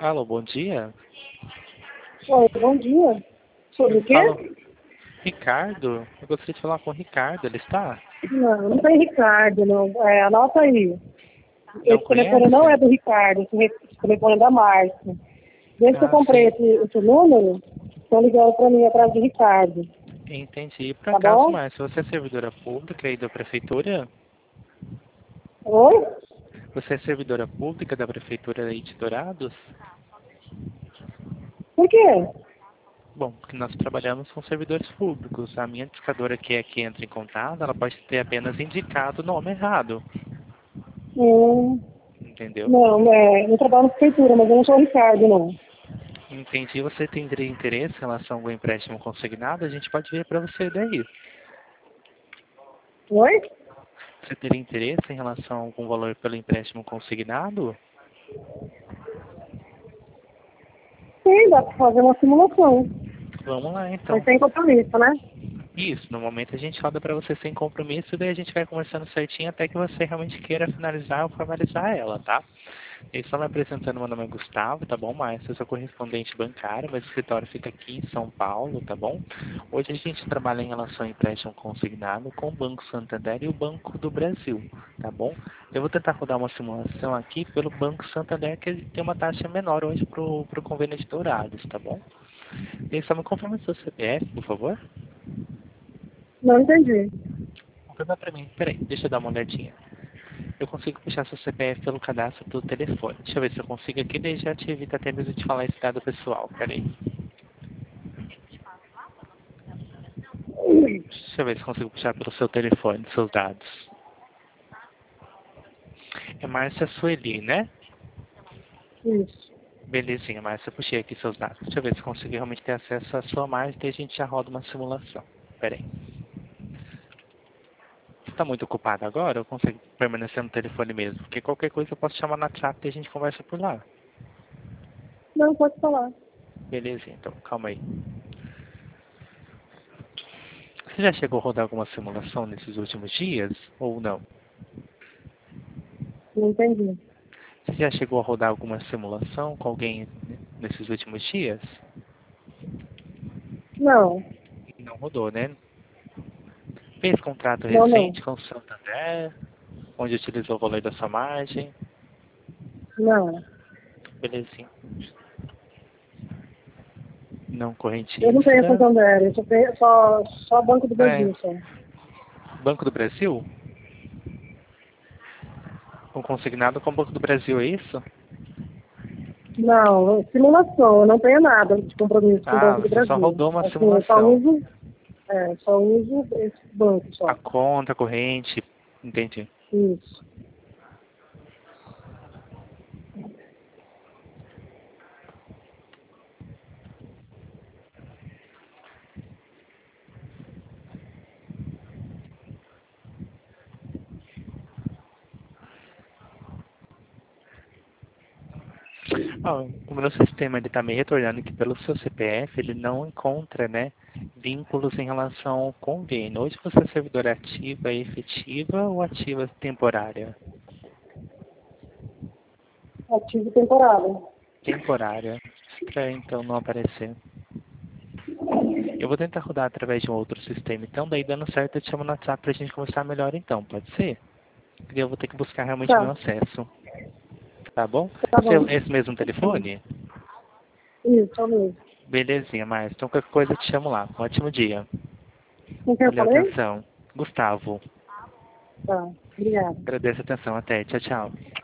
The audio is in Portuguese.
Alô, bom dia. Oi, bom dia. Sobre o quê? Alô, Ricardo? Eu gostaria de falar com o Ricardo, ele está? Não, não tem Ricardo, não. Anota aí. Não Esse telefone não é conhece? do Ricardo, esse telefone é da Márcia. Desde que eu Ah, comprei sim, esse número, estão ligando para mim atrás de Ricardo. entendi. Por Tá acaso, bom? Márcia, você é servidora pública aí da prefeitura? Oi? Você é servidora pública da prefeitura aí de Dourados? Por quê? Bom, porque nós trabalhamos com servidores públicos. A minha indicadora que entra em contato, ela pode ter apenas indicado o nome errado. Hum, Entendeu? não, eu trabalho na prefeitura, mas eu não sou o Ricardo, não. Entendi. Você tem interesse em relação ao empréstimo consignado? A gente pode ver para você daí. Oi? Você teria interesse em relação a algum valor pelo empréstimo consignado? Sim, dá para fazer uma simulação. Vamos lá, Mas então. sem compromisso, né? Isso, no momento a gente roda para você sem compromisso, e daí a gente vai conversando certinho até que você realmente queira finalizar ou formalizar ela, tá? E só me apresentando, meu nome é Gustavo, tá bom, Márcio? Eu sou correspondente bancário, mas o escritório fica aqui em São Paulo, tá bom? Hoje a gente trabalha em relação ao empréstimo consignado com o Banco Santander e o Banco do Brasil, tá bom? Eu vou tentar rodar uma simulação aqui pelo Banco Santander, que ele tem uma taxa menor hoje pro convênio de Dourados, tá bom? E só me confirma seu CPF, por favor. Não entendi. Confirma pra mim. Peraí, deixa eu dar uma olhadinha. Eu consigo puxar seu CPF pelo cadastro do telefone. Deixa eu ver se eu consigo aqui, daí já te evita até mesmo de falar esse dado pessoal. Peraí. Deixa eu ver se eu consigo puxar pelo seu telefone, seus dados. É Márcia Sueli, né? Isso. Belezinha, Márcia, eu puxei aqui seus dados. Deixa eu ver se eu consigo realmente ter acesso à sua margem, daí a gente já roda uma simulação. Peraí. Você tá muito ocupado agora? Eu consigo permanecer no telefone mesmo? Porque qualquer coisa eu posso chamar no WhatsApp e a gente conversa por lá. Não, pode falar. Belezinha, então, calma aí. Você já chegou a rodar alguma simulação nesses últimos dias? Ou não? Não entendi. Você já chegou a rodar alguma simulação com alguém nesses últimos dias? Não, Não rodou, né? Fez contrato não, não. recente com o Santander, onde utilizou o valor da sua margem. Não. Belezinha. Não Eu não tenho correntista. Santander, eu só Banco do É, Brasil, só. Banco do Brasil? Um consignado com o Banco do Brasil, é isso? Não, simulação, eu não tenho nada de compromisso com o Ah, Banco do você só Brasil. rodou uma Assim, simulação. só uso esse banco A só. conta corrente, entendi. Isso. Ah, o meu sistema ele está me retornando que pelo seu CPF ele não encontra, né, vínculos em relação ao convênio. Hoje você é servidora ativa e efetiva ou ativa temporária? Ativo temporário. Temporária. Estranho então não aparecer. Eu vou tentar rodar através de um outro sistema, então daí dando certo eu te chamo no WhatsApp pra gente conversar melhor então, pode ser? Porque eu vou ter que buscar realmente meu Tá, acesso, tá bom? tá bom. Esse mesmo telefone? Isso, é o mesmo. Belezinha, Márcio. Então qualquer coisa eu te chamo lá. Um ótimo dia. Com quem eu Valeu a falei? atenção. Gustavo. Tá, obrigada. Agradeço a atenção. Até. Tchau, tchau.